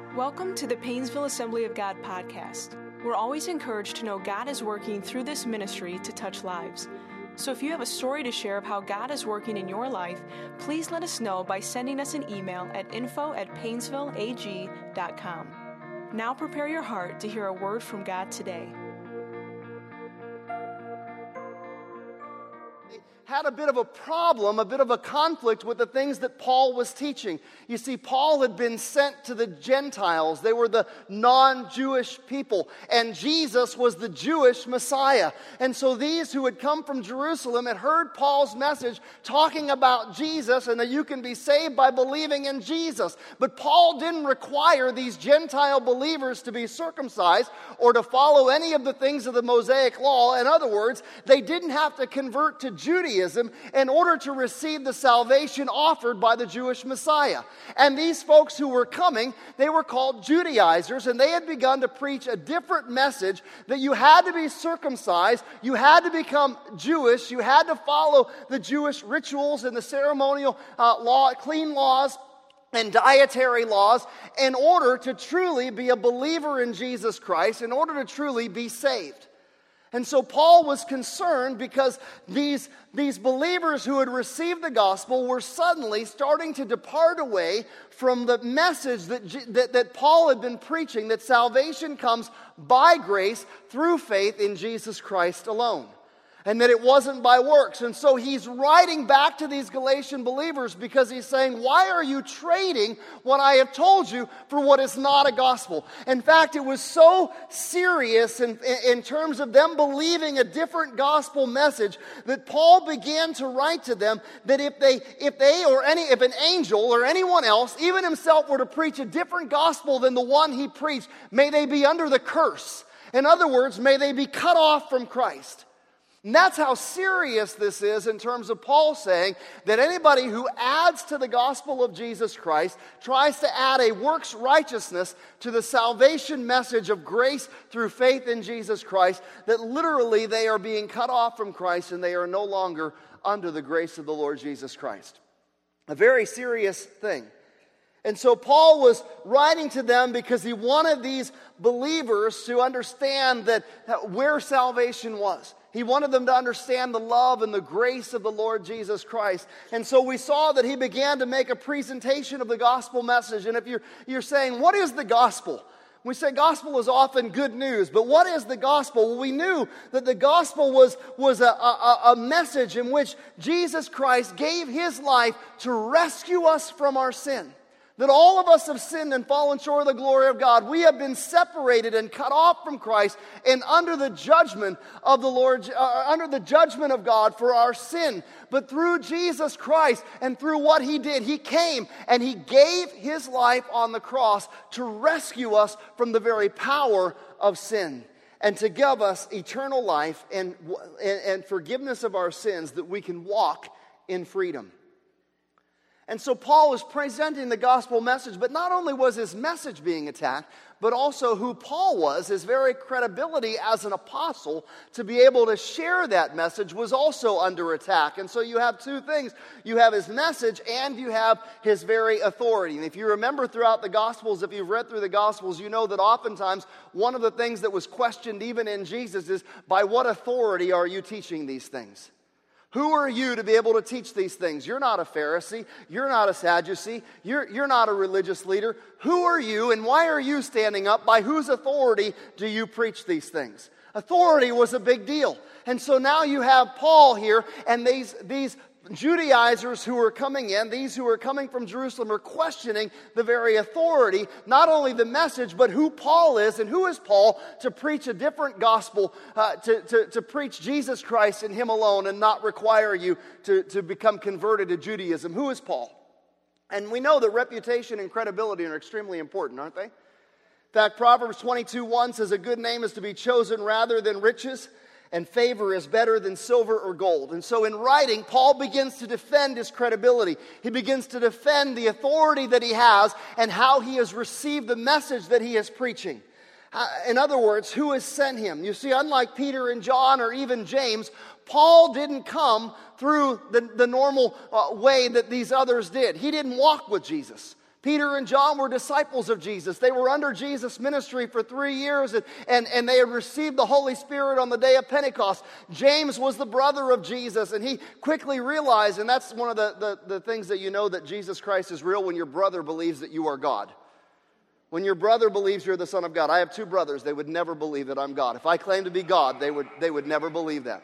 Welcome to the Painesville Assembly of God podcast. We're always encouraged to know God is working through this ministry to touch lives. So if you have a story to share of how God is working in your life, please let us know by sending us an email at info@painesvilleag.com. Now prepare your heart to hear a word from God today. Had a bit of a problem, a bit of a conflict with the things that Paul was teaching. You see, Paul had been sent to the Gentiles. They were the non-Jewish people. And Jesus was the Jewish Messiah. And so these who had come from Jerusalem had heard Paul's message talking about Jesus and that you can be saved by believing in Jesus. But Paul didn't require these Gentile believers to be circumcised or to follow any of the things of the Mosaic law. In other words, they didn't have to convert to Judaism in order to receive the salvation offered by the Jewish Messiah. And these folks who were coming, they were called Judaizers, and they had begun to preach a different message that you had to be circumcised, you had to become Jewish, you had to follow the Jewish rituals and the ceremonial clean laws and dietary laws in order to truly be a believer in Jesus Christ, in order to truly be saved. And so Paul was concerned because these believers who had received the gospel were suddenly starting to depart away from the message that Paul had been preaching, that salvation comes by grace through faith in Jesus Christ alone. And that it wasn't by works. And so he's writing back to these Galatian believers because he's saying, why are you trading what I have told you for what is not a gospel? In fact, it was so serious in terms of them believing a different gospel message that Paul began to write to them that if an angel or anyone else, even himself, were to preach a different gospel than the one he preached, may they be under the curse. In other words, may they be cut off from Christ. And that's how serious this is in terms of Paul saying that anybody who adds to the gospel of Jesus Christ tries to add a works righteousness to the salvation message of grace through faith in Jesus Christ, that literally they are being cut off from Christ and they are no longer under the grace of the Lord Jesus Christ. A very serious thing. And so Paul was writing to them because he wanted these believers to understand that where salvation was. He wanted them to understand the love and the grace of the Lord Jesus Christ. And so we saw that he began to make a presentation of the gospel message. And if you're saying, what is the gospel? We say gospel is often good news, but what is the gospel? Well, we knew that the gospel was a message in which Jesus Christ gave his life to rescue us from our sin. That all of us have sinned and fallen short of the glory of God. We have been separated and cut off from Christ and under the judgment of the Lord, under the judgment of God for our sin. But through Jesus Christ and through what he did, he came and he gave his life on the cross to rescue us from the very power of sin and to give us eternal life and forgiveness of our sins that we can walk in freedom. And so Paul was presenting the gospel message, but not only was his message being attacked, but also who Paul was, his very credibility as an apostle to be able to share that message was also under attack. And so you have two things. You have his message and you have his very authority. And if you remember throughout the Gospels, if you've read through the Gospels, you know that oftentimes one of the things that was questioned even in Jesus is, by what authority are you teaching these things? Who are you to be able to teach these things? You're not a Pharisee. You're not a Sadducee. You're not a religious leader. Who are you and why are you standing up? By whose authority do you preach these things? Authority was a big deal. And so now you have Paul here and these Judaizers who are coming in, these who are coming from Jerusalem, are questioning the very authority, not only the message, but who Paul is. And who is Paul to preach a different gospel, to preach Jesus Christ and him alone and not require you to become converted to Judaism? Who is Paul? And we know that reputation and credibility are extremely important, aren't they? In fact, Proverbs 22:1 says, a good name is to be chosen rather than riches, and favor is better than silver or gold. And so in writing, Paul begins to defend his credibility. He begins to defend the authority that he has and how he has received the message that he is preaching. In other words, who has sent him? You see, unlike Peter and John or even James, Paul didn't come through the normal way that these others did. He didn't walk with Jesus. Peter and John were disciples of Jesus. They were under Jesus' ministry for 3 years, and they had received the Holy Spirit on the day of Pentecost. James was the brother of Jesus, and he quickly realized, and that's one of the things that you know that Jesus Christ is real, when your brother believes that you are God. When your brother believes you're the Son of God. I have 2 brothers. They would never believe that I'm God. If I claim to be God, they would never believe that.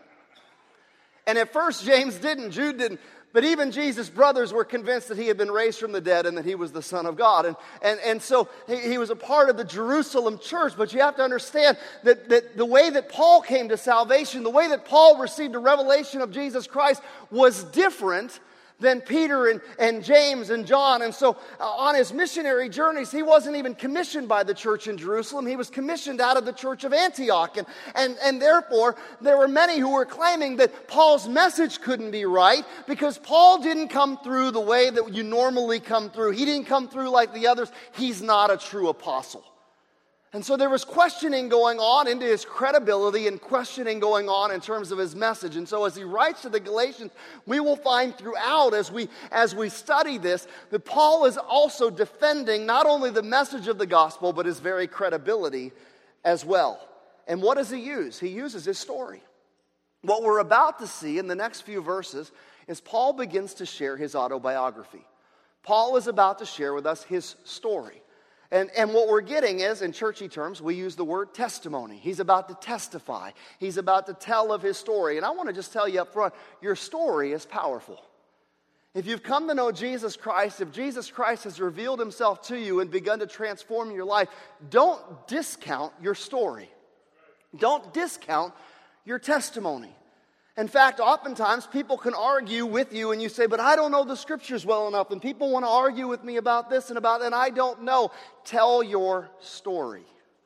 And at first, James didn't, Jude didn't. But even Jesus' brothers were convinced that he had been raised from the dead and that he was the Son of God. And so he was a part of the Jerusalem church. But you have to understand that the way that Paul came to salvation, the way that Paul received a revelation of Jesus Christ was different than Peter and James and John. And so on his missionary journeys, he wasn't even commissioned by the church in Jerusalem. He was commissioned out of the church of Antioch. And therefore, there were many who were claiming that Paul's message couldn't be right because Paul didn't come through the way that you normally come through. He didn't come through like the others. He's not a true apostle. And so there was questioning going on into his credibility and questioning going on in terms of his message. And so as he writes to the Galatians, we will find throughout as we study this that Paul is also defending not only the message of the gospel, but his very credibility as well. And what does he use? He uses his story. What we're about to see in the next few verses is Paul begins to share his autobiography. Paul is about to share with us his story. And what we're getting is, in churchy terms, we use the word testimony. He's about to testify. He's about to tell of his story. And I want to just tell you up front, your story is powerful. If you've come to know Jesus Christ, if Jesus Christ has revealed himself to you and begun to transform your life, don't discount your story. Don't discount your testimony. In fact, oftentimes people can argue with you and you say, but I don't know the scriptures well enough, and people want to argue with me about this and about that, and I don't know. Tell your story.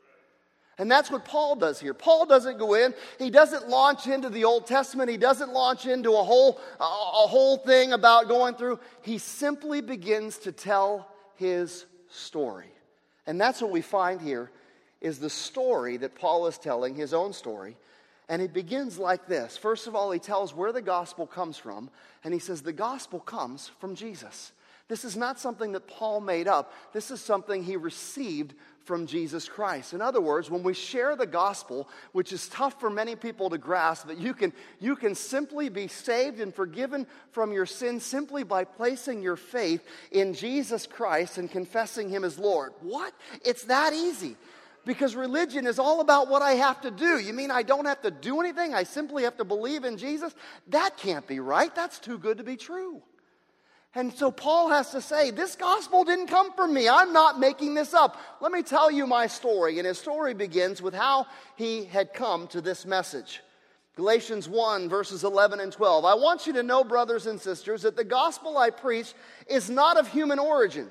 And that's what Paul does here. Paul doesn't go in, he doesn't launch into the Old Testament, he doesn't launch into a whole thing about going through. He simply begins to tell his story. And that's what we find here, is the story that Paul is telling, his own story. And it begins like this. First of all, he tells where the gospel comes from. And he says the gospel comes from Jesus. This is not something that Paul made up. This is something he received from Jesus Christ. In other words, when we share the gospel, which is tough for many people to grasp, that you can simply be saved and forgiven from your sins simply by placing your faith in Jesus Christ and confessing him as Lord. What? It's that easy. Because religion is all about what I have to do. You mean I don't have to do anything? I simply have to believe in Jesus? That can't be right. That's too good to be true. And so Paul has to say, this gospel didn't come from me. I'm not making this up. Let me tell you my story. And his story begins with how he had come to this message. Galatians 1, verses 11 and 12. I want you to know, brothers and sisters, that the gospel I preach is not of human origin.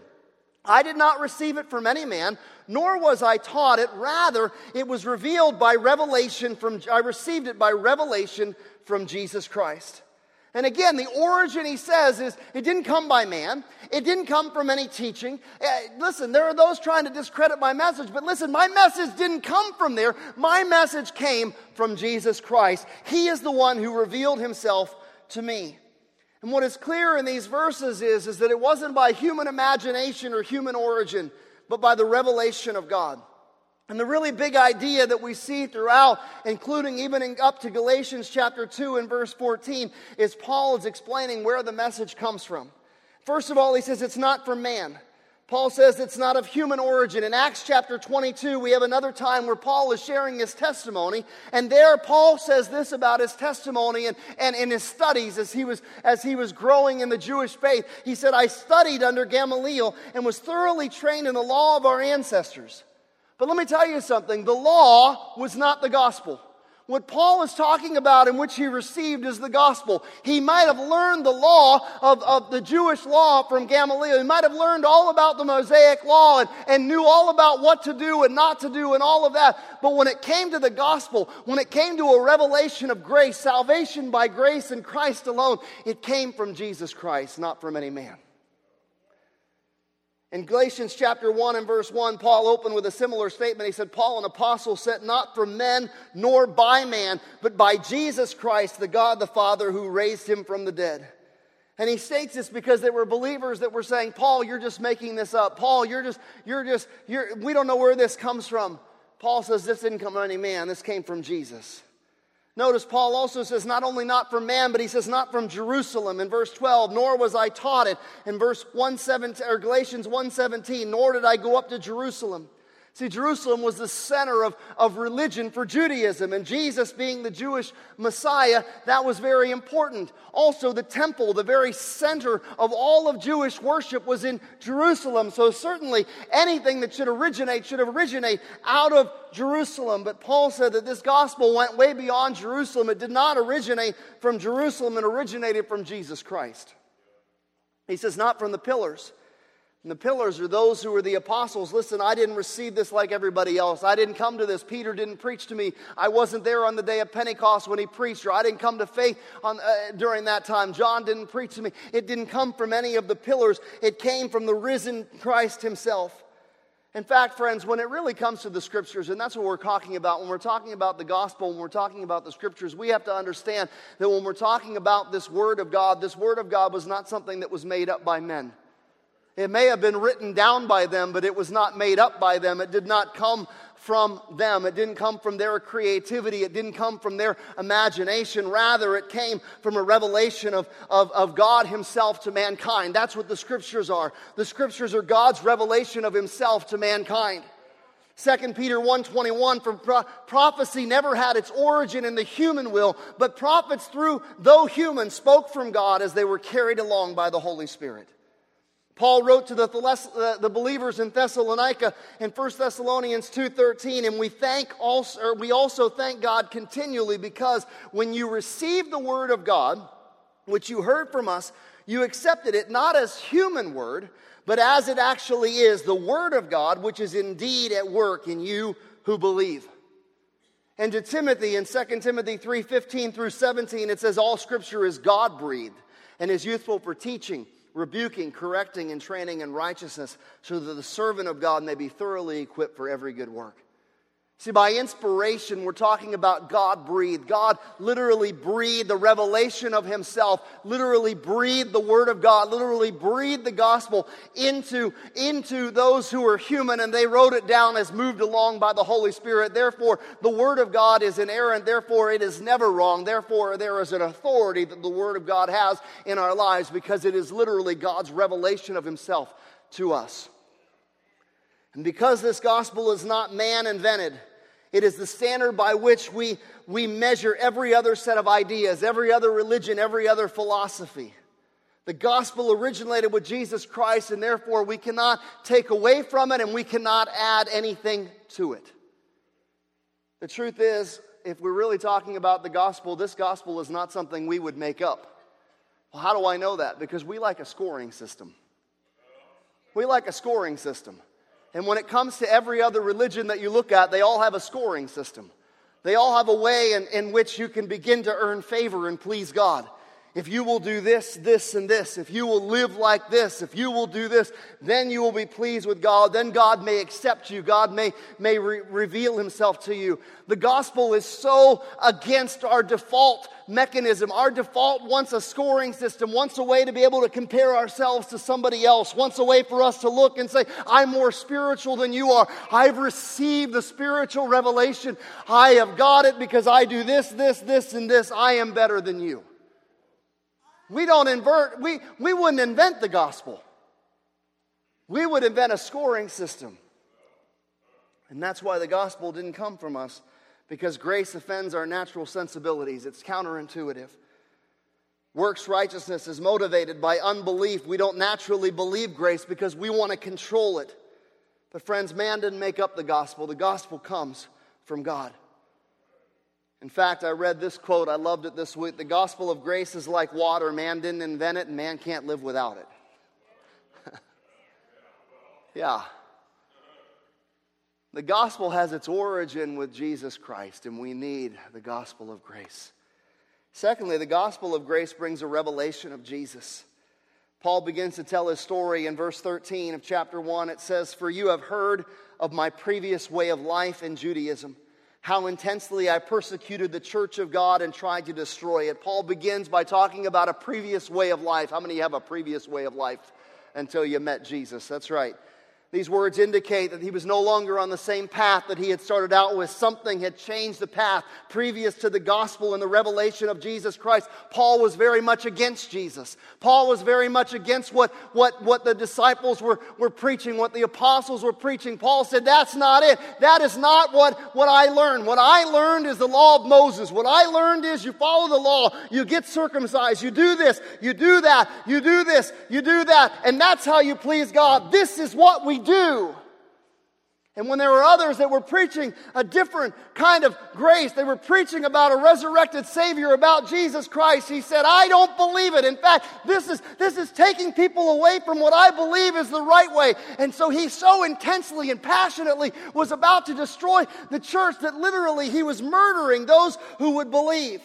I did not receive it from any man, nor was I taught it. Rather, it was revealed by revelation I received it by revelation from Jesus Christ. And again, the origin, he says, is it didn't come by man. It didn't come from any teaching. Listen, there are those trying to discredit my message, but listen, my message didn't come from there. My message came from Jesus Christ. He is the one who revealed himself to me. And what is clear in these verses is that it wasn't by human imagination or human origin, but by the revelation of God. And the really big idea that we see throughout, including even up to Galatians chapter 2 and verse 14, is Paul is explaining where the message comes from. First of all, he says it's not from man. Paul says it's not of human origin. In Acts chapter 22, we have another time where Paul is sharing his testimony. And there Paul says this about his testimony and in his studies as he was growing in the Jewish faith. He said, I studied under Gamaliel and was thoroughly trained in the law of our ancestors. But let me tell you something. The law was not the gospel. What Paul is talking about and which he received is the gospel. He might have learned the law of the Jewish law from Gamaliel. He might have learned all about the Mosaic law and knew all about what to do and not to do and all of that. But when it came to the gospel, when it came to a revelation of grace, salvation by grace in Christ alone, it came from Jesus Christ, not from any man. In Galatians chapter 1 and verse 1, Paul opened with a similar statement. He said, Paul, an apostle sent not from men nor by man, but by Jesus Christ, the God the Father who raised him from the dead. And he states this because there were believers that were saying, Paul, you're just making this up. Paul, we don't know where this comes from. Paul says this didn't come from any man, this came from Jesus. Notice Paul also says not only not from man, but he says not from Jerusalem in verse 12, nor was I taught it in verse 1:17 or Galatians 1:17, nor did I go up to Jerusalem. See, Jerusalem was the center of religion for Judaism, and Jesus being the Jewish Messiah, that was very important. Also, the temple, the very center of all of Jewish worship, was in Jerusalem. So certainly anything that should originate out of Jerusalem. But Paul said that this gospel went way beyond Jerusalem. It did not originate from Jerusalem, it originated from Jesus Christ. He says, not from the pillars. And the pillars are those who were the apostles. Listen, I didn't receive this like everybody else. I didn't come to this. Peter didn't preach to me. I wasn't there on the day of Pentecost when he preached, or I didn't come to faith during that time. John didn't preach to me. It didn't come from any of the pillars. It came from the risen Christ himself. In fact, friends, when it really comes to the Scriptures, and that's what we're talking about, when we're talking about the gospel, when we're talking about the Scriptures, we have to understand that when we're talking about this Word of God was not something that was made up by men. It may have been written down by them, but it was not made up by them. It did not come from them. It didn't come from their creativity. It didn't come from their imagination. Rather, it came from a revelation of God himself to mankind. That's what the Scriptures are. The Scriptures are God's revelation of himself to mankind. 2 Peter 1:21, for prophecy never had its origin in the human will, but prophets, though human, spoke from God as they were carried along by the Holy Spirit. Paul wrote to the believers in Thessalonica in 1 Thessalonians 2:13, and we also thank God continually because when you received the word of God, which you heard from us, you accepted it not as human word, but as it actually is, the word of God, which is indeed at work in you who believe. And to Timothy in 2 Timothy 3:15 through 17, it says all Scripture is God-breathed and is useful for teaching, rebuking, correcting, and training in righteousness, so that the servant of God may be thoroughly equipped for every good work. See, by inspiration, we're talking about God-breathed. God literally breathed the revelation of himself, literally breathed the word of God, literally breathed the gospel into those who are human, and they wrote it down as moved along by the Holy Spirit. Therefore, the word of God is inerrant. Therefore, it is never wrong. Therefore, there is an authority that the word of God has in our lives because it is literally God's revelation of himself to us. And because this gospel is not man-invented, it is the standard by which we measure every other set of ideas, every other religion, every other philosophy. The gospel originated with Jesus Christ, and therefore we cannot take away from it and we cannot add anything to it. The truth is, if we're really talking about the gospel, this gospel is not something we would make up. Well, how do I know that? Because we like a scoring system. We like a scoring system. And when it comes to every other religion that you look at, they all have a scoring system. They all have a way in which you can begin to earn favor and please God. If you will do this, this, and this, if you will live like this, if you will do this, then you will be pleased with God. Then God may accept you. God may reveal himself to you. The gospel is so against our default mechanism. Our default wants a scoring system, wants a way to be able to compare ourselves to somebody else, wants a way for us to look and say, I'm more spiritual than you are. I've received the spiritual revelation. I have got it because I do this, this, this, and this. I am better than you. We wouldn't invent the gospel. We would invent a scoring system. And that's why the gospel didn't come from us, because grace offends our natural sensibilities. It's counterintuitive. Works righteousness is motivated by unbelief. We don't naturally believe grace because we want to control it. But friends, man didn't make up the gospel. The gospel comes from God. In fact, I read this quote. I loved it this week. The gospel of grace is like water. Man didn't invent it, and man can't live without it. Yeah. The gospel has its origin with Jesus Christ, and we need the gospel of grace. Secondly, the gospel of grace brings a revelation of Jesus. Paul begins to tell his story in verse 13 of chapter 1. It says, "For you have heard of my previous way of life in Judaism, how intensely I persecuted the church of God and tried to destroy it. Paul begins by talking about a previous way of life. How many of you have a previous way of life until you met Jesus? That's right. These words indicate that he was no longer on the same path that he had started out with. Something had changed the path previous to the gospel and the revelation of Jesus Christ. Paul was very much against Jesus. Paul was very much against what the disciples were preaching, what the apostles were preaching. Paul said, that's not it. That is not what I learned. What I learned is the law of Moses. What I learned is you follow the law, you get circumcised, you do this, you do that, you do this, you do that, and that's how you please God. This is what we do. And when there were others that were preaching a different kind of grace, they were preaching about a resurrected Savior, about Jesus Christ, he said, I don't believe it. In fact, this is taking people away from what I believe is the right way. And so he so intensely and passionately was about to destroy the church that literally he was murdering those who would believe.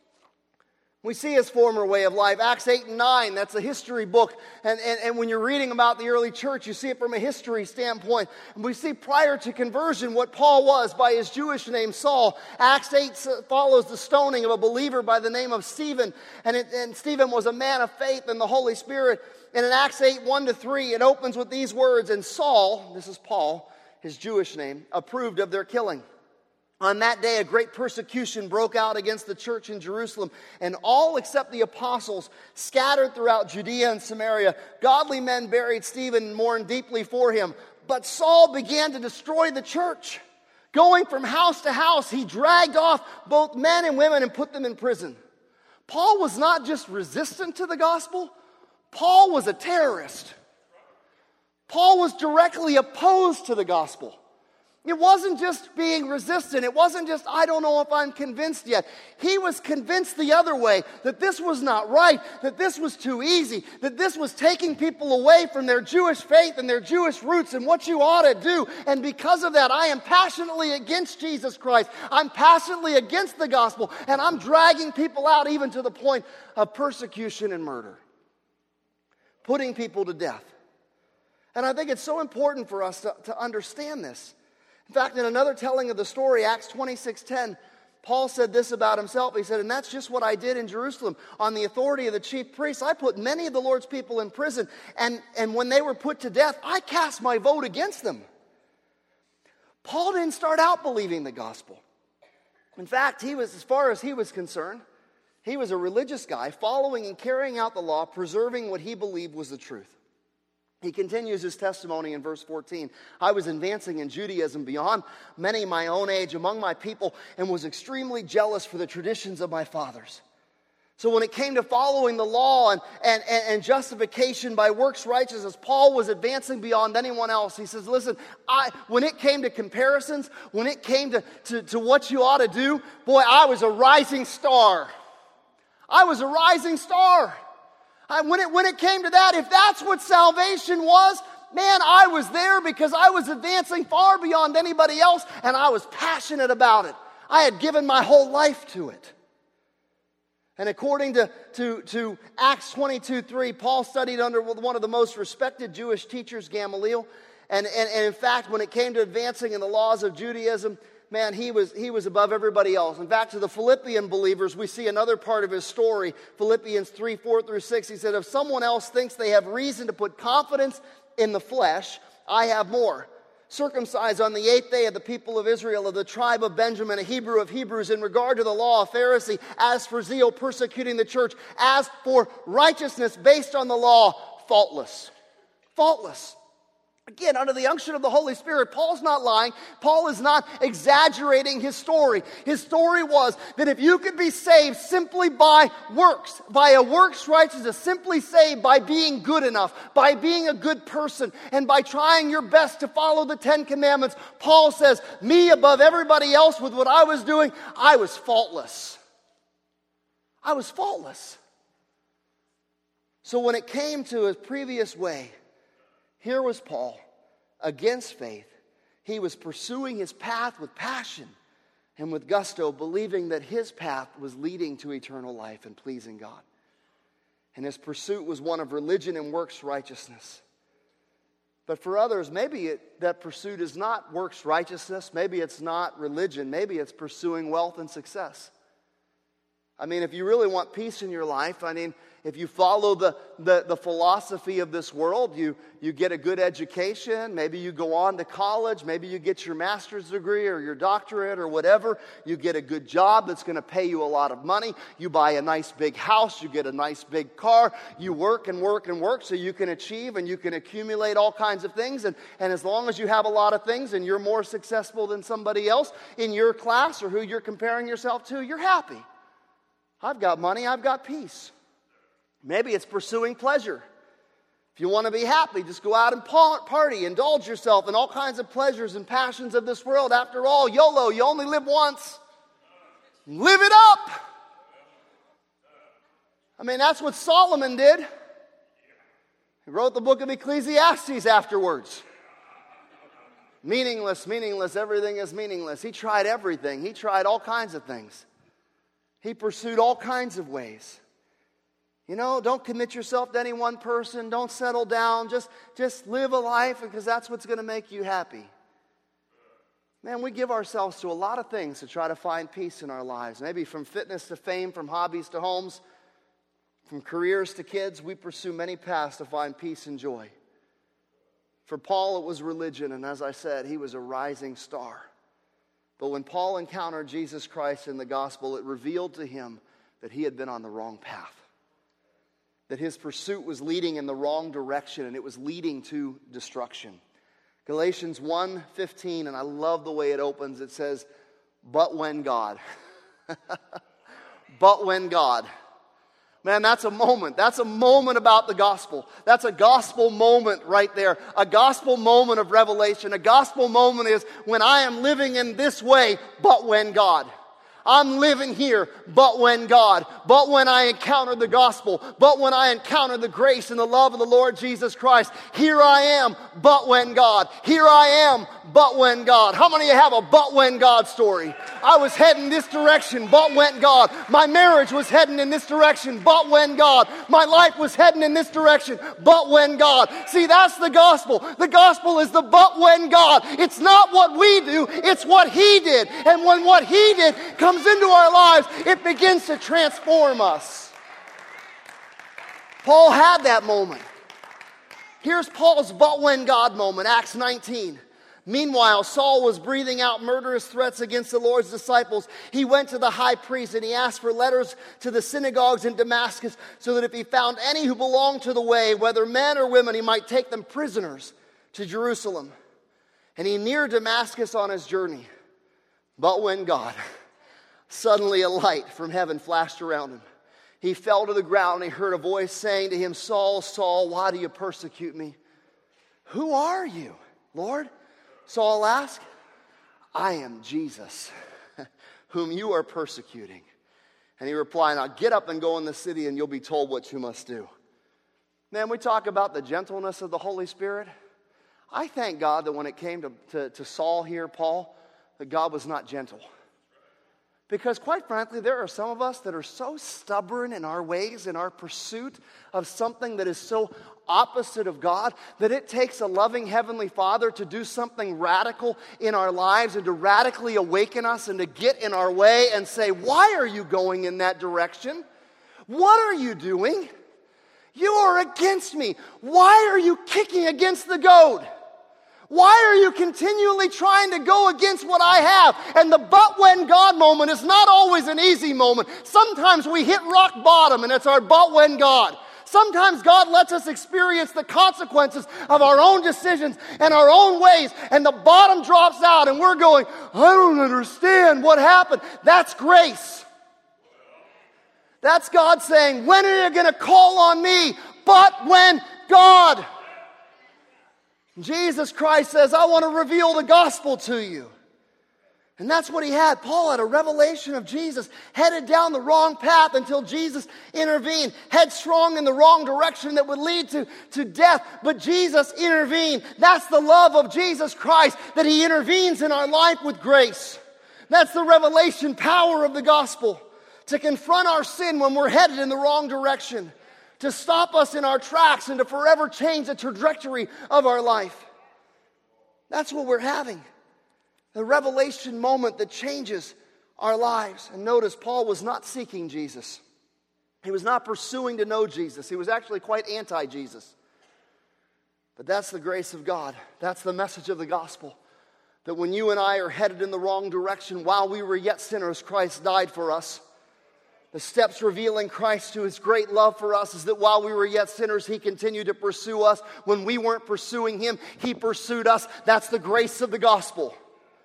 We see his former way of life. Acts 8 and 9, that's a history book. And when you're reading about the early church, you see it from a history standpoint. And we see prior to conversion what Paul was by his Jewish name, Saul. Acts 8 follows the stoning of a believer by the name of Stephen. And Stephen was a man of faith in the Holy Spirit. And in Acts 8, 1-3, it opens with these words, and Saul, this is Paul, his Jewish name, approved of their killing. On that day, a great persecution broke out against the church in Jerusalem, and all except the apostles scattered throughout Judea and Samaria. Godly men buried Stephen and mourned deeply for him. But Saul began to destroy the church. Going from house to house, he dragged off both men and women and put them in prison. Paul was not just resistant to the gospel, Paul was a terrorist. Paul was directly opposed to the gospel. It wasn't just being resistant. It wasn't just, I don't know if I'm convinced yet. He was convinced the other way, that this was not right, that this was too easy, that this was taking people away from their Jewish faith and their Jewish roots and what you ought to do. And because of that, I am passionately against Jesus Christ. I'm passionately against the gospel, and I'm dragging people out even to the point of persecution and murder. Putting people to death. And I think it's so important for us to understand this. In fact, in another telling of the story, Acts 26:10, Paul said this about himself. He said, and that's just what I did in Jerusalem. On the authority of the chief priests, I put many of the Lord's people in prison. And when they were put to death, I cast my vote against them. Paul didn't start out believing the gospel. In fact, he was, as far as he was concerned, he was a religious guy, following and carrying out the law, preserving what he believed was the truth. He continues his testimony in verse 14. I was advancing in Judaism beyond many my own age among my people and was extremely jealous for the traditions of my fathers. So when it came to following the law and justification by works righteousness, Paul was advancing beyond anyone else. He says, listen, when it came to comparisons, when it came to what you ought to do, boy, I was a rising star. I was a rising star. When it came to that, if that's what salvation was, man, I was there because I was advancing far beyond anybody else, and I was passionate about it. I had given my whole life to it. And according to Acts 22:3, Paul studied under one of the most respected Jewish teachers, Gamaliel. And in fact, when it came to advancing in the laws of Judaism, man, he was above everybody else. In fact, to the Philippian believers, we see another part of his story. Philippians 3:4-6, he said, if someone else thinks they have reason to put confidence in the flesh, I have more. Circumcised on the 8th day of the people of Israel, of the tribe of Benjamin, a Hebrew of Hebrews, in regard to the law, a Pharisee, as for zeal, persecuting the church, as for righteousness based on the law, faultless. Faultless. Again, under the unction of the Holy Spirit, Paul's not lying. Paul is not exaggerating his story. His story was that if you could be saved simply by works, by a works righteousness, simply saved by being good enough, by being a good person, and by trying your best to follow the 10 Commandments, Paul says, me above everybody else with what I was doing, I was faultless. I was faultless. So when it came to his previous way, here was Paul, against faith. He was pursuing his path with passion and with gusto, believing that his path was leading to eternal life and pleasing God. And his pursuit was one of religion and works righteousness. But for others, maybe that pursuit is not works righteousness. Maybe it's not religion. Maybe it's pursuing wealth and success. I mean, if you really want peace in your life, if you follow the philosophy of this world, you get a good education, maybe you go on to college, maybe you get your master's degree or your doctorate or whatever, you get a good job that's going to pay you a lot of money, you buy a nice big house, you get a nice big car, you work and work and work so you can achieve and you can accumulate all kinds of things, and as long as you have a lot of things and you're more successful than somebody else in your class or who you're comparing yourself to, you're happy. I've got money, I've got peace. Maybe it's pursuing pleasure. If you want to be happy, just go out and party, indulge yourself in all kinds of pleasures and passions of this world. After all, YOLO, you only live once. Live it up. That's what Solomon did. He wrote the book of Ecclesiastes afterwards. Meaningless, meaningless, everything is meaningless. He tried everything. He tried all kinds of things. He pursued all kinds of ways. Don't commit yourself to any one person. Don't settle down. Just live a life because that's what's going to make you happy. Man, we give ourselves to a lot of things to try to find peace in our lives. Maybe from fitness to fame, from hobbies to homes, from careers to kids, we pursue many paths to find peace and joy. For Paul, it was religion, and as I said, he was a rising star. But when Paul encountered Jesus Christ in the gospel, it revealed to him that he had been on the wrong path. That his pursuit was leading in the wrong direction, and it was leading to destruction. Galatians 1:15, and I love the way it opens. It says, but when God. But when God. Man, that's a moment. That's a moment about the gospel. That's a gospel moment right there. A gospel moment of revelation. A gospel moment is when I am living in this way, but when God. I'm living here, but when God. But when I encounter the gospel. But when I encounter the grace and the love of the Lord Jesus Christ. Here I am, but when God. Here I am, but when God. How many of you have a but when God story? I was heading this direction, but when God. My marriage was heading in this direction, but when God. My life was heading in this direction, but when God. See, that's the gospel. The gospel is the but when God. It's not what we do, it's what He did. And when what He did comes into our lives, it begins to transform us. Paul had that moment. Here's Paul's but when God moment, Acts 19. Meanwhile, Saul was breathing out murderous threats against the Lord's disciples. He went to the high priest and he asked for letters to the synagogues in Damascus so that if he found any who belonged to the way, whether men or women, he might take them prisoners to Jerusalem. And he neared Damascus on his journey. But when God, suddenly a light from heaven flashed around him. He fell to the ground and he heard a voice saying to him, Saul, Saul, why do you persecute me? Who are you, Lord? Saul asked. I am Jesus, whom you are persecuting. And he replied, now get up and go in the city and you'll be told what you must do. Man, we talk about the gentleness of the Holy Spirit. I thank God that when it came to Saul here, Paul, that God was not gentle. Because quite frankly, there are some of us that are so stubborn in our ways, in our pursuit of something that is so opposite of God, that it takes a loving Heavenly Father to do something radical in our lives and to radically awaken us and to get in our way and say, why are you going in that direction? What are you doing? You are against me. Why are you kicking against the goad? Why are you continually trying to go against what I have? And the but when God moment is not always an easy moment. Sometimes we hit rock bottom and it's our but when God. Sometimes God lets us experience the consequences of our own decisions and our own ways, and the bottom drops out and we're going, I don't understand what happened. That's grace. That's God saying, when are you going to call on me? But when God. Jesus Christ says, I want to reveal the gospel to you. And that's what he had. Paul had a revelation of Jesus, headed down the wrong path until Jesus intervened, headstrong in the wrong direction that would lead to death. But Jesus intervened. That's the love of Jesus Christ, that he intervenes in our life with grace. That's the revelation power of the gospel, to confront our sin when we're headed in the wrong direction, to stop us in our tracks and to forever change the trajectory of our life. That's what we're having. The revelation moment that changes our lives. And notice, Paul was not seeking Jesus. He was not pursuing to know Jesus. He was actually quite anti-Jesus. But that's the grace of God. That's the message of the gospel. That when you and I are headed in the wrong direction, while we were yet sinners, Christ died for us. The steps revealing Christ to His great love for us is that while we were yet sinners, He continued to pursue us. When we weren't pursuing Him, He pursued us. That's the grace of the gospel.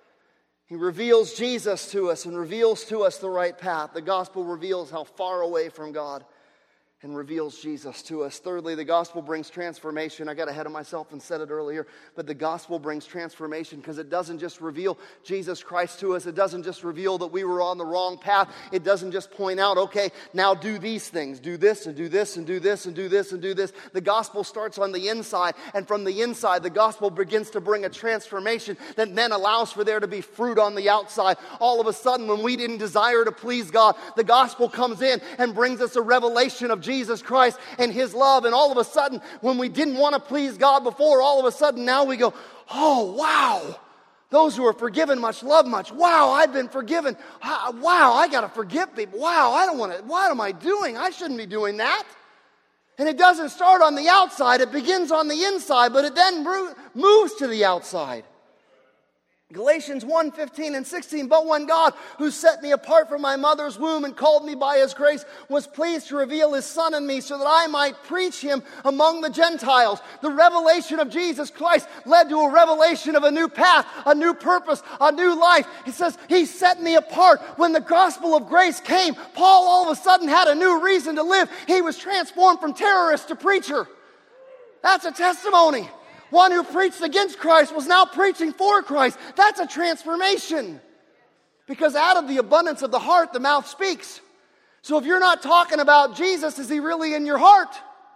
He reveals Jesus to us and reveals to us the right path. The gospel reveals how far away from God and reveals Jesus to us. Thirdly, the gospel brings transformation. I got ahead of myself and said it earlier, but the gospel brings transformation because it doesn't just reveal Jesus Christ to us. It doesn't just reveal that we were on the wrong path. It doesn't just point out, okay, now do these things. Do this and do this and do this and do this and do this. The gospel starts on the inside, and from the inside, the gospel begins to bring a transformation that then allows for there to be fruit on the outside. All of a sudden, when we didn't desire to please God, the gospel comes in and brings us a revelation of Jesus Christ and His love. And all of a sudden, when we didn't want to please God before, all of a sudden now we go, oh, wow. Those who are forgiven much love much. Wow, I've been forgiven. Wow, I got to forgive people. Wow, I don't want to. What am I doing? I shouldn't be doing that. And it doesn't start on the outside. It begins on the inside, but it then moves to the outside. Galatians 1:15 and 16, but when God, who set me apart from my mother's womb and called me by His grace, was pleased to reveal His Son in me so that I might preach Him among the Gentiles. The revelation of Jesus Christ led to a revelation of a new path, a new purpose, a new life. He says, He set me apart. When the gospel of grace came, Paul all of a sudden had a new reason to live. He was transformed from terrorist to preacher. That's a testimony. One who preached against Christ was now preaching for Christ. That's a transformation. Because out of the abundance of the heart, the mouth speaks. So if you're not talking about Jesus, is He really in your heart?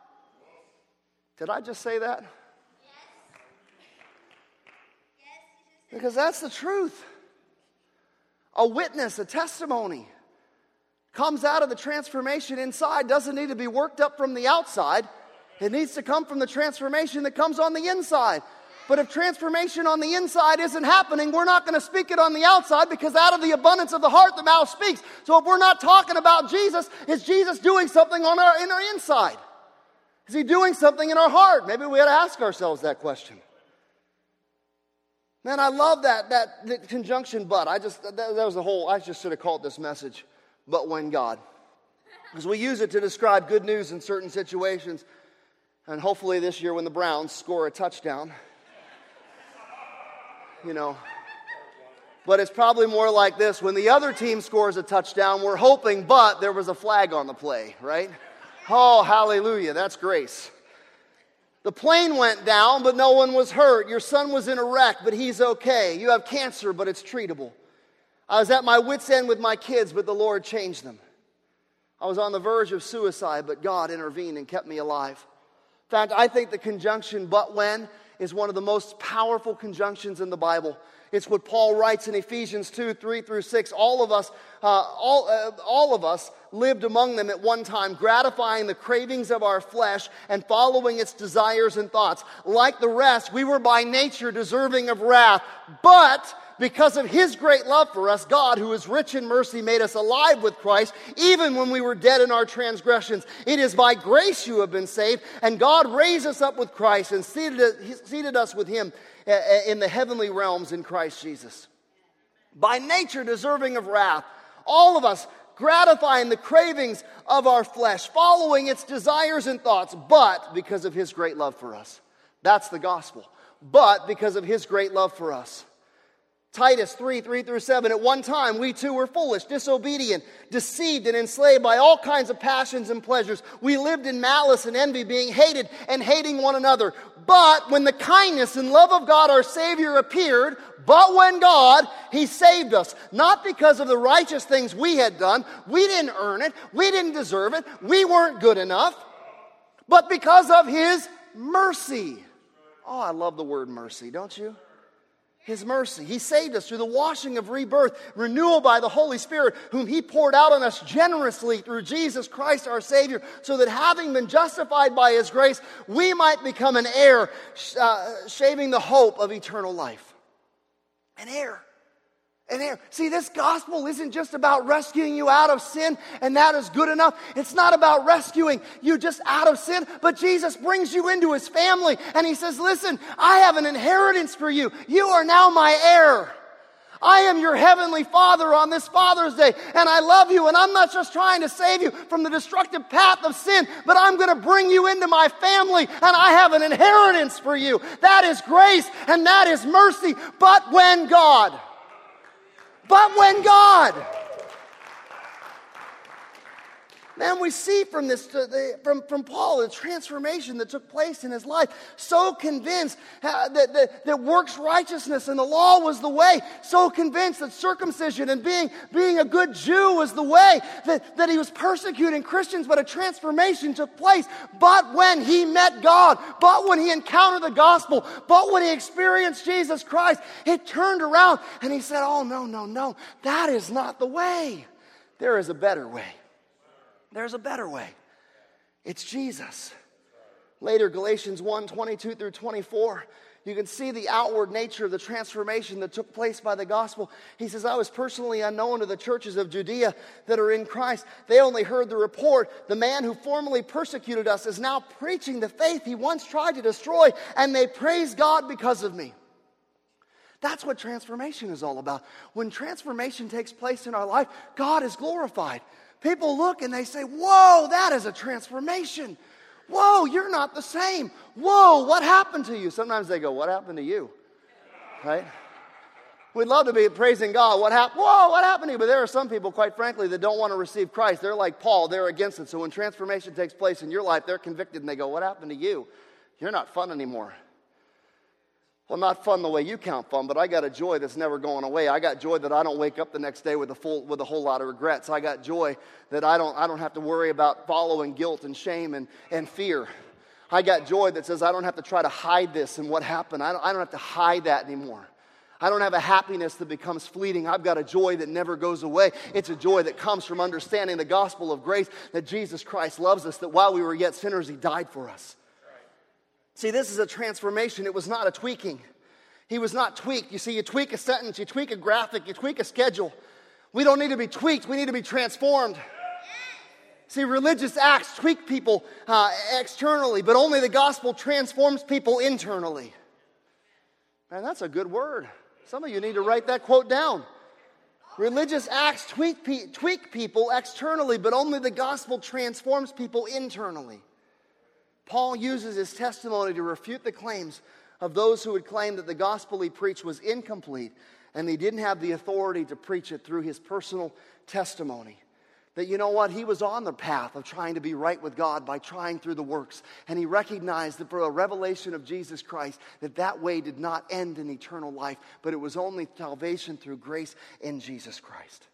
Did I just say that? Because that's the truth. A witness, a testimony comes out of the transformation inside. Doesn't need to be worked up from the outside. It needs to come from the transformation that comes on the inside. But if transformation on the inside isn't happening, we're not going to speak it on the outside, because out of the abundance of the heart, the mouth speaks. So if we're not talking about Jesus, is Jesus doing something in our inside? Is He doing something in our heart? Maybe we ought to ask ourselves that question. Man, I love that conjunction but. I just should have called this message, but when God. Because we use it to describe good news in certain situations. And hopefully this year when the Browns score a touchdown, but it's probably more like this. When the other team scores a touchdown, we're hoping, but there was a flag on the play, right? Oh, hallelujah, that's grace. The plane went down, but no one was hurt. Your son was in a wreck, but he's okay. You have cancer, but it's treatable. I was at my wit's end with my kids, but the Lord changed them. I was on the verge of suicide, but God intervened and kept me alive. In fact, I think the conjunction "but when" is one of the most powerful conjunctions in the Bible. It's what Paul writes in Ephesians 2:3-6. All of us lived among them at one time, gratifying the cravings of our flesh and following its desires and thoughts. Like the rest, we were by nature deserving of wrath, but because of His great love for us, God, who is rich in mercy, made us alive with Christ, even when we were dead in our transgressions. It is by grace you have been saved, and God raised us up with Christ and seated us with Him in the heavenly realms in Christ Jesus. By nature deserving of wrath, all of us gratifying the cravings of our flesh, following its desires and thoughts, but because of His great love for us. That's the gospel. But because of His great love for us. Titus 3:3-7, at one time we too were foolish, disobedient, deceived and enslaved by all kinds of passions and pleasures. We lived in malice and envy, being hated and hating one another. But when the kindness and love of God our Savior appeared, but when God, He saved us, not because of the righteous things we had done. We didn't earn it. We didn't deserve it. We weren't good enough. But because of His mercy. Oh, I love the word mercy, don't you? His mercy. He saved us through the washing of rebirth, renewal by the Holy Spirit, whom He poured out on us generously through Jesus Christ our Savior, so that having been justified by His grace, we might become an heir, shaving the hope of eternal life. An heir. An heir. See, this gospel isn't just about rescuing you out of sin, and that is good enough. It's not about rescuing you just out of sin, but Jesus brings you into His family, and He says, listen, I have an inheritance for you. You are now my heir. I am your heavenly Father on this Father's Day, and I love you, and I'm not just trying to save you from the destructive path of sin, but I'm going to bring you into my family, and I have an inheritance for you. That is grace, and that is mercy, but when God... Man, we see from this, from Paul, the transformation that took place in his life. So convinced that works righteousness and the law was the way. So convinced that circumcision and being a good Jew was the way. That he was persecuting Christians, but a transformation took place. But when he met God, but when he encountered the gospel, but when he experienced Jesus Christ, it turned around and he said, oh, no, that is not the way. There is a better way. There's a better way. It's Jesus. Later, Galatians 1:22 through 24, you can see the outward nature of the transformation that took place by the gospel. He says, I was personally unknown to the churches of Judea that are in Christ. They only heard the report. The man who formerly persecuted us is now preaching the faith he once tried to destroy, and they praise God because of me. That's what transformation is all about. When transformation takes place in our life, God is glorified. People look and they say, whoa, that is a transformation. Whoa, you're not the same. Whoa, what happened to you? Sometimes they go, what happened to you? Right? We'd love to be praising God. What happened? Whoa, what happened to you? But there are some people, quite frankly, that don't want to receive Christ. They're like Paul. They're against it. So when transformation takes place in your life, they're convicted and they go, what happened to you? You're not fun anymore. Well, not fun the way you count fun, but I got a joy that's never going away. I got joy that I don't wake up the next day with a whole lot of regrets. I got joy that I don't have to worry about following guilt and shame and fear. I got joy that says I don't have to try to hide this and what happened. I don't have to hide that anymore. I don't have a happiness that becomes fleeting. I've got a joy that never goes away. It's a joy that comes from understanding the gospel of grace, that Jesus Christ loves us, that while we were yet sinners, He died for us. See, this is a transformation. It was not a tweaking. He was not tweaked. You see, you tweak a sentence, you tweak a graphic, you tweak a schedule. We don't need to be tweaked. We need to be transformed. See, religious acts tweak people externally, but only the gospel transforms people internally. Man, that's a good word. Some of you need to write that quote down. Religious acts tweak people externally, but only the gospel transforms people internally. Paul uses his testimony to refute the claims of those who would claim that the gospel he preached was incomplete and he didn't have the authority to preach it through his personal testimony. That, you know what, he was on the path of trying to be right with God by trying through the works. And he recognized that for a revelation of Jesus Christ, that way did not end in eternal life, but it was only salvation through grace in Jesus Christ.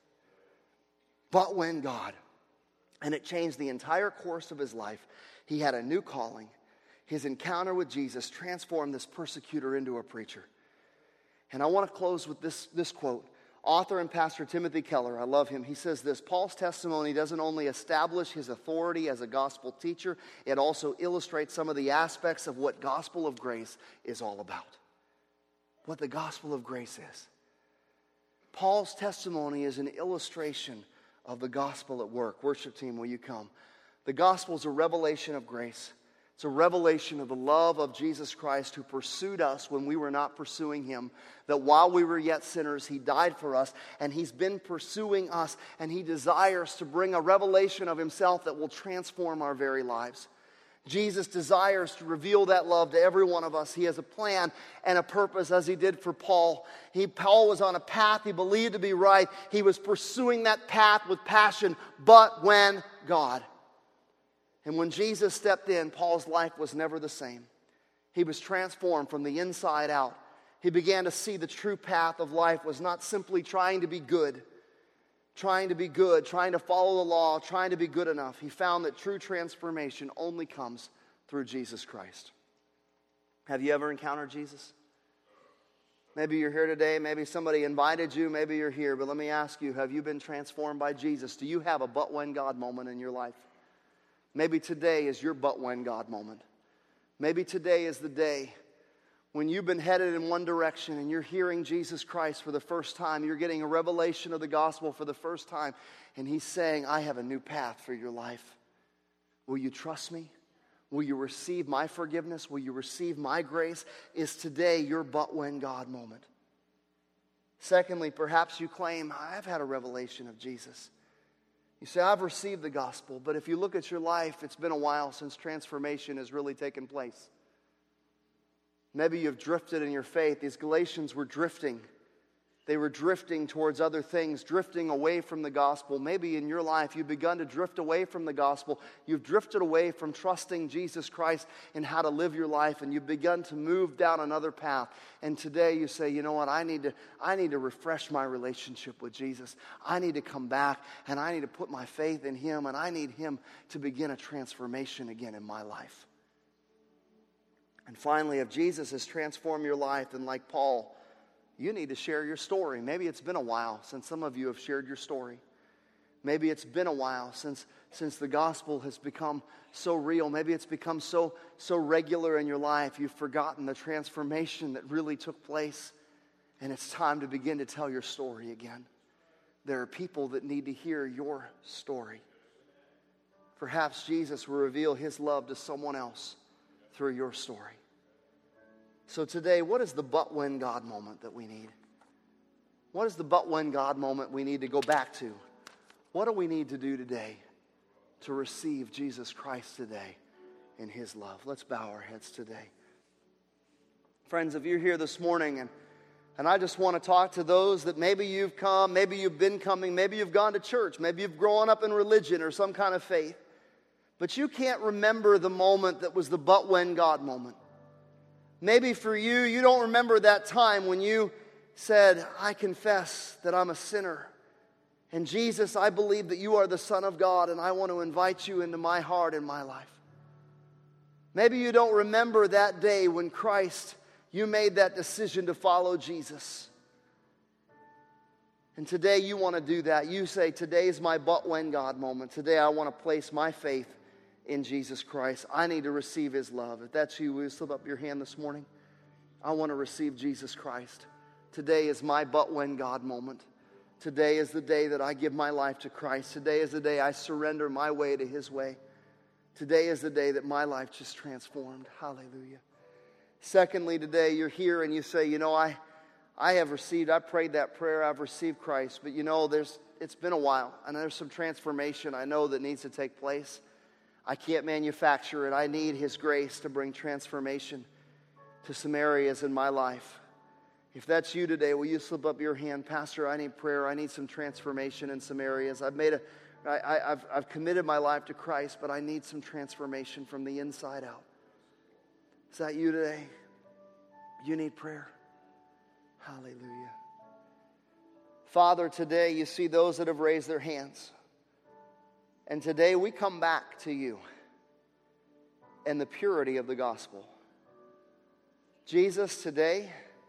But when God, and it changed the entire course of his life, he had a new calling. His encounter with Jesus transformed this persecutor into a preacher. And I want to close with this quote. Author and pastor Timothy Keller, I love him. He says this: Paul's testimony doesn't only establish his authority as a gospel teacher, it also illustrates some of the aspects of what gospel of grace is all about. What the gospel of grace is. Paul's testimony is an illustration of the gospel at work. Worship team, will you come? The gospel is a revelation of grace. It's a revelation of the love of Jesus Christ, who pursued us when we were not pursuing Him. That while we were yet sinners, He died for us, and He's been pursuing us, and He desires to bring a revelation of Himself that will transform our very lives. Jesus desires to reveal that love to every one of us. He has a plan and a purpose, as He did for Paul. Paul was on a path he believed to be right. He was pursuing that path with passion, but when God. And when Jesus stepped in, Paul's life was never the same. He was transformed from the inside out. He began to see the true path of life was not simply trying to be good, trying to follow the law, trying to be good enough. He found that true transformation only comes through Jesus Christ. Have you ever encountered Jesus? Maybe you're here today, maybe somebody invited you, maybe you're here, but let me ask you, have you been transformed by Jesus? Do you have a but when God moment in your life? Maybe today is your but when God moment. Maybe today is the day when you've been headed in one direction and you're hearing Jesus Christ for the first time. You're getting a revelation of the gospel for the first time. And He's saying, I have a new path for your life. Will you trust me? Will you receive my forgiveness? Will you receive my grace? Is today your but when God moment? Secondly, perhaps you claim, I've had a revelation of Jesus. You say, I've received the gospel, but if you look at your life, it's been a while since transformation has really taken place. Maybe you've drifted in your faith. These Galatians were drifting. They were drifting towards other things, drifting away from the gospel. Maybe in your life you've begun to drift away from the gospel. You've drifted away from trusting Jesus Christ in how to live your life, and you've begun to move down another path. And today you say, you know what, I need to refresh my relationship with Jesus. I need to come back, and I need to put my faith in Him, and I need Him to begin a transformation again in my life. And finally, if Jesus has transformed your life, then like Paul, you need to share your story. Maybe it's been a while since some of you have shared your story. Maybe it's been a while since the gospel has become so real. Maybe it's become so regular in your life. You've forgotten the transformation that really took place. And it's time to begin to tell your story again. There are people that need to hear your story. Perhaps Jesus will reveal His love to someone else through your story. So today, what is the but when God moment that we need? What is the but when God moment we need to go back to? What do we need to do today to receive Jesus Christ today in His love? Let's bow our heads today. Friends, if you're here this morning and I just want to talk to those that maybe you've come, maybe you've been coming, maybe you've gone to church, maybe you've grown up in religion or some kind of faith, but you can't remember the moment that was the but when God moment. Maybe for you, you don't remember that time when you said, I confess that I'm a sinner. And Jesus, I believe that you are the Son of God, and I want to invite you into my heart and my life. Maybe you don't remember that day when Christ, you made that decision to follow Jesus. And today you want to do that. You say, today is my but when God moment. Today I want to place my faith in Jesus Christ. I need to receive His love. If that's you, will you slip up your hand this morning? I want to receive Jesus Christ. Today is my but when God moment. Today is the day that I give my life to Christ. Today is the day I surrender my way to His way. Today is the day that my life just transformed. Hallelujah. Secondly, today you're here and you say, you know, I prayed that prayer, I've received Christ, but you know, it's been a while and there's some transformation I know that needs to take place. I can't manufacture it. I need His grace to bring transformation to some areas in my life. If that's you today, will you slip up your hand? Pastor, I need prayer. I need some transformation in some areas. I've committed my life to Christ, but I need some transformation from the inside out. Is that you today? You need prayer. Hallelujah. Father, today you see those that have raised their hands. And today we come back to you and the purity of the gospel. Jesus, today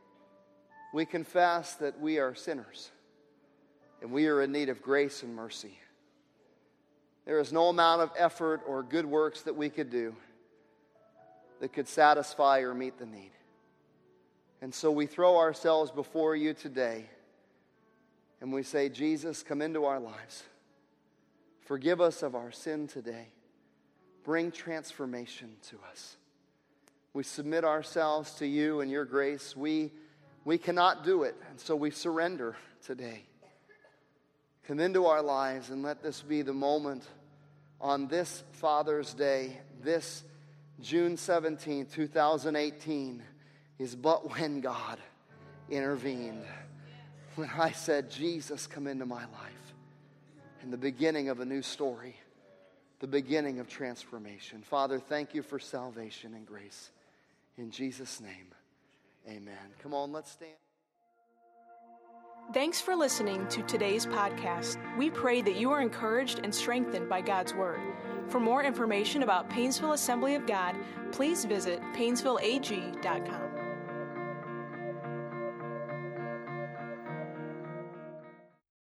we confess that we are sinners and we are in need of grace and mercy. There is no amount of effort or good works that we could do that could satisfy or meet the need. And so we throw ourselves before you today and we say, Jesus, come into our lives. Forgive us of our sin today. Bring transformation to us. We submit ourselves to you and your grace. We cannot do it, and so we surrender today. Come into our lives and let this be the moment on this Father's Day, this June 17, 2018, is but when God intervened. When I said, Jesus, come into my life. And the beginning of a new story, the beginning of transformation. Father, thank you for salvation and grace. In Jesus' name, amen. Come on, let's stand. Thanks for listening to today's podcast. We pray that you are encouraged and strengthened by God's Word. For more information about Painesville Assembly of God, please visit painesvilleag.com.